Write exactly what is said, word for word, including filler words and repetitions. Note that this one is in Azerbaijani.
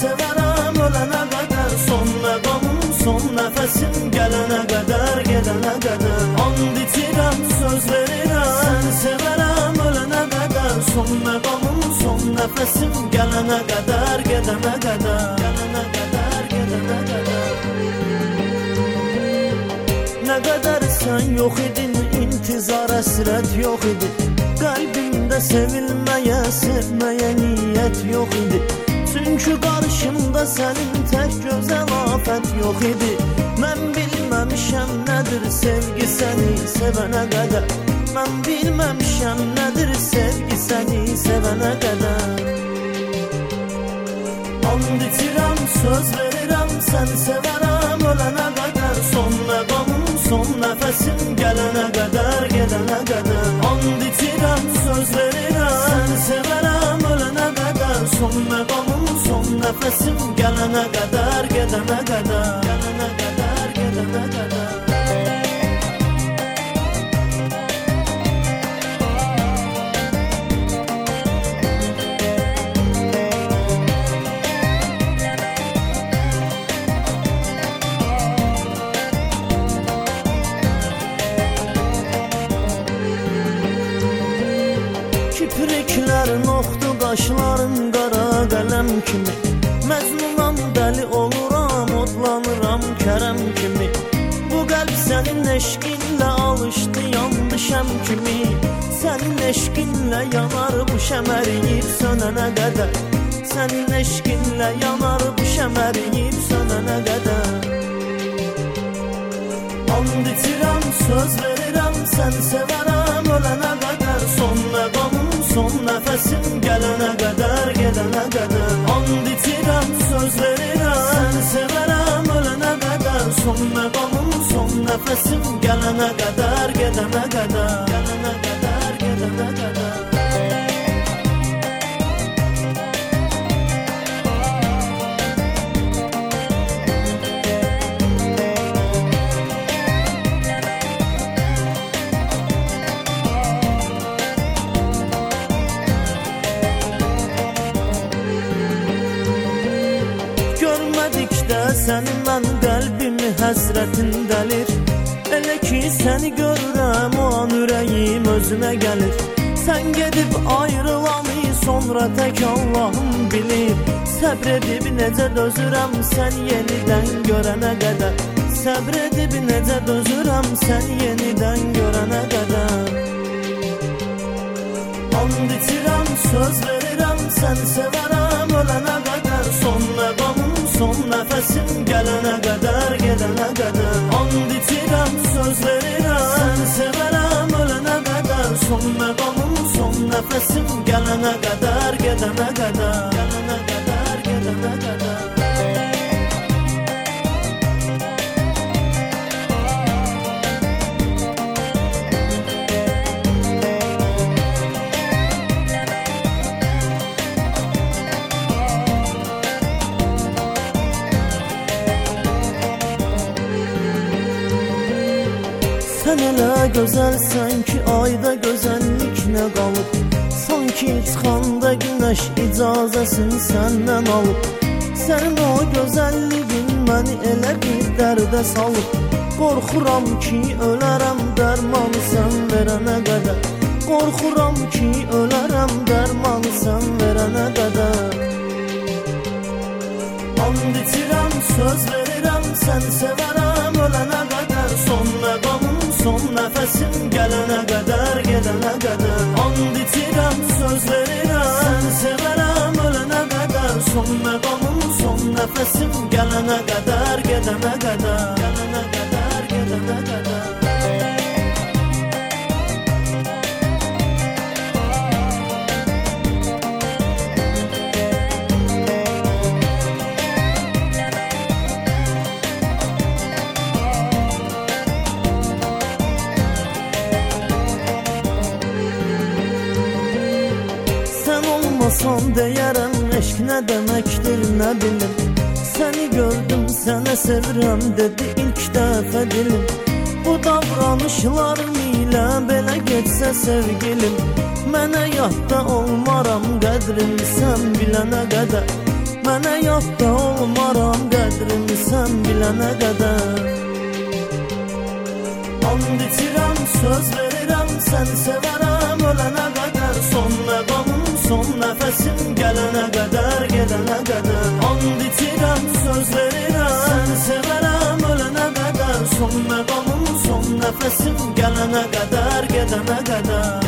severəm ölənə qədər. Son məqamım, son nəfəsim gələnə qədər, gedənə qədər. And içirəm, söz verirəm, səni severəm ölənə qədər. Son məqamım, son nəfəsim gələnə qədər, gedənə qədər, gələnə qədər, gedənə qədər. Nə qədər sən yox idin, intizar əsrət yox idi. Qəlbimdə sevilməyə, sevməyə niyyət yox idi. Çünki qarşımda sənin tək gözəl afət yox idi. Mən bilməmişəm nədir sevgi səni sevənə qədər. Mən bilməmişəm nədir sevgi səni sevənə qədər. And içirəm, söz verirəm, səni severəm ölənə qədər. Son məqamım, son nəfəsim gələnə qədər, gedənə qədər. And içirəm, söz verirəm, səni severəm ölənə qədər. Son məqamım, son nəfəsim gələnə qədər, gedənə qədər, gələnə qədər, gedənə qədər. Kipriklərin oxdu, qaşların qara qələm kimi. Məcnunam, dəli oluram, odlanıram kərəm kimi. Bu qəlb sənin eşqinlə alışdı, yandı şəm kimi. Sənin eşqinlə yanar bu şəməriyib sönənə qədər. Sənin eşqinlə yanar bu şəməriyib sönənə qədər. And içirəm, söz verirəm, səni severəm ölənə qədər. Son məqamım, son nəfəsim gələnə qədər, gedənə qədər. And içirəm, söz verirəm, səni severəm ölənə qədər. Son məqamım, son nəfəsim gələnə qədər, gedənə qədər, gələnə qədər, gedənə qədər. Səni mən qəlbimi həsrətin dəlir. Elə ki səni görürəm o an ürəyim özünə gəlir. Sən gedib ayrılanı sonra tək Allahım bilir. Səbr edib necə dözürəm sən yenidən görənə qədər. Səbr edib necə dözürəm sən yenidən görənə qədər. And içirəm, söz verirəm, səni severəm ölənə qədər. Son məqamım, son nəfəsim gələnə qədər, gedənə qədər. And içirəm, söz verirəm, səni severəm ölənə qədər. Son məqamım, son nəfəsim gələnə qədər, gedənə qədər, gələnə qədər, gedənə qədər. Sən elə gözəlsən ki, ayda gözəllik nə qalıb. Sanki çıxanda günəş icazəsini səndən alıb. Sənin o gözəlliyin məni elə bir dərdə salıb. Qorxuram ki, ölərəm dərmanı sən verənə qədər. Qorxuram ki, ölərəm dərmanı sən verənə qədər. And içirəm, söz verirəm, səni severəm ölənə qədər. Son məqamım, son nəfəsim gələnə qədər, gedənə qədər. And içirəm, söz verirəm, səni severəm ölənə qədər. Son məqamım, son nəfəsim gələnə qədər, gedənə qədər, gələnə qədər, gedənə qədər. Son deyərəm, eşq nə deməkdir nə bilim. Səni gördüm, sənə sevirəm dedi ilk dəfə dilim. Bu davranışlarım ilə belə getsə sevgilim. Mənə yadda olmaram qədrini sən bilənə qədər. Mənə yadda olmaram qədrini sən bilənə qədər. And içirəm, söz verirəm, səni sevərəm ölənə qədər. Son məqamım, son nəfəsim gələnə qədər, gedənə qədər. And içirəm, söz verirəm, səni sevərəm ölənə qədər. Son məqamım, son nəfəsim gələnə qədər, gedənə qədər.